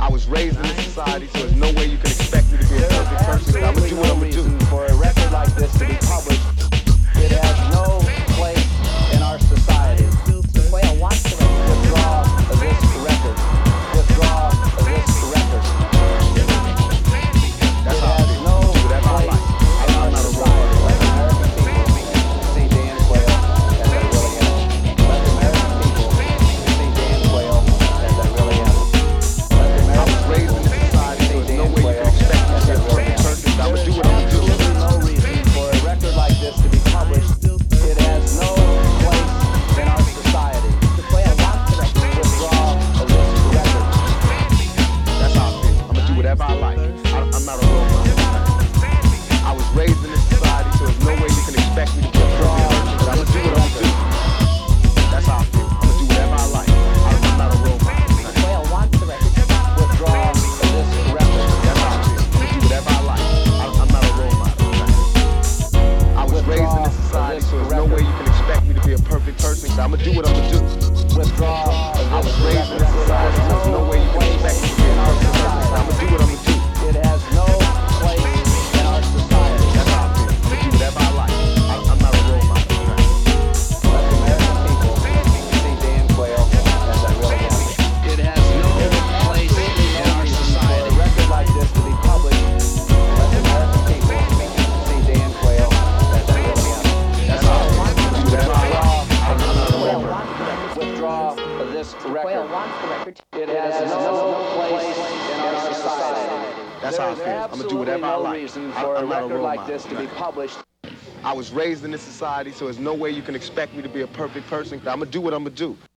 was raised in this society, so there's no way you can expect me to be a perfect person. I'ma do what I'ma do. For a record like this to be published, it has no place in our society. Quail wants to Withdraw of this record. Withdraw of this record. That's It how I has feel. no Do whatever I place like. in our I'm not a society. robot. Let the American people see Dan Quayle as I really am. Let the American people see Dan Quayle as I really am. Let the I was American raised in this society, so there's no way you can expect me to be a perfect person. I'ma do what I'ma do. Absolutely no reason for a record like this to be published. It has no place in our society. Quail wants to Withdraw of this record. That's how I feel. I'ma do whatever I like. I'm not a robot. I was raised in this society, so there's no way you can expect me to be a perfect person. But I'ma do what I'ma do. That's how I feel. I'ma do whatever I like. I'm not a robot. Quail wants to Withdraw of this record. That's how I feel. I'ma do whatever I like. I'm not a robot. I was raised in this society, so there's no way you can expect me to be a perfect person. So I'ma do what I'ma do. Withdraw of I was this raised in this record. society, so there's no way you can expect me to be a perfect person. So I'ma do what I'ma do. It has no place in our society. That's how I feel. I'ma do whatever I like. I'm not a robot. Let the American people see Dan Quayle as I really am. It has no place in our For a society. record like this to be published, let the American people see Dan Quayle as I really am. That's how I feel. I'ma do whatever I like. I'm not a Quail robot. wants to Withdraw of this Quail record. wants the record. It has no place in our society. That's how I There is feel. I'ma do whatever I absolutely no like. reason for a I'm not a record like robot. this to be published. I was raised in this society, so there's no way you can expect me to be a perfect person. I'ma do what I'ma do.